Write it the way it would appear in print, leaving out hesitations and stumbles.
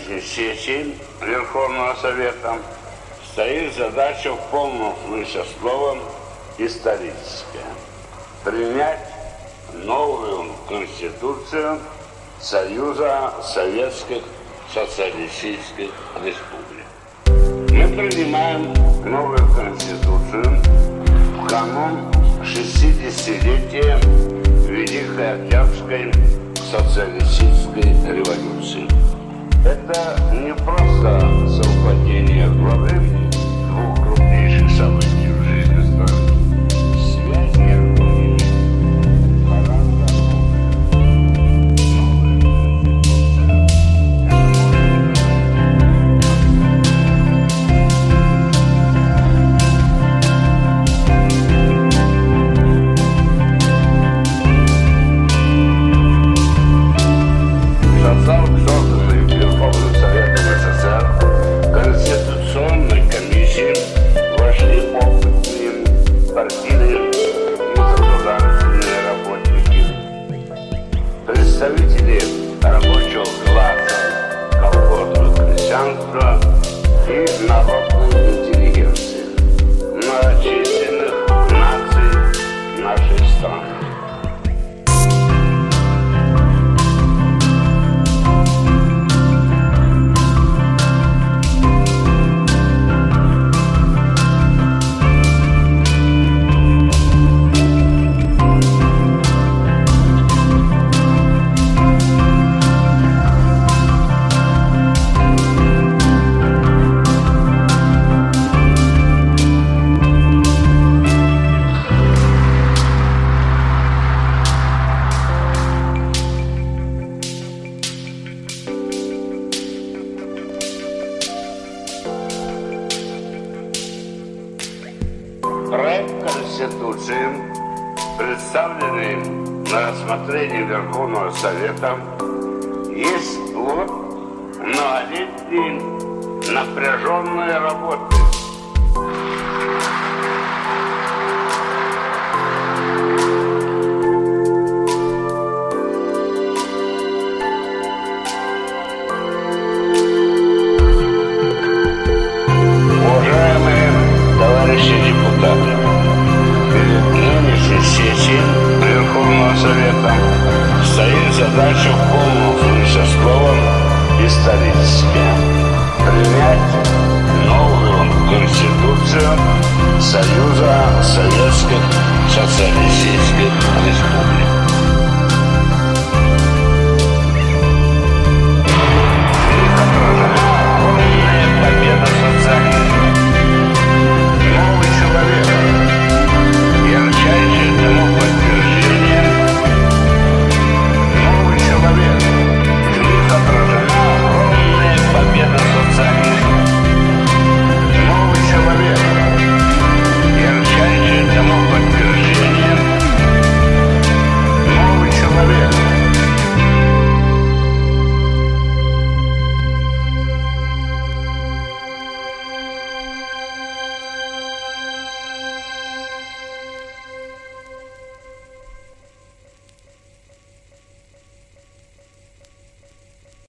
нынешней сессии Верховного Совета стоит задача в полном смысле слова историческая – принять новую Конституцию Союза Советских Социалистических Республик. Мы принимаем новую Конституцию в канун 60-летия Великой Октябрьской социалистической революции. Это не просто совпадение главы двух крупнейших событий в жизни страны. Связь между ними гораздо представители рабочего класса, колхозного крестьянства и народной интеллигенции, многочисленных наций нашей страны. Проект Конституции, представленный на рассмотрение Верховного Совета, есть плод многолетней напряженной работы. Уважаемые товарищи депутаты, перед нынешней сессией Верховного Совета стоит задача в полном смысле слова историческая – принять новую Конституцию Союза Советских Социалистических Республик.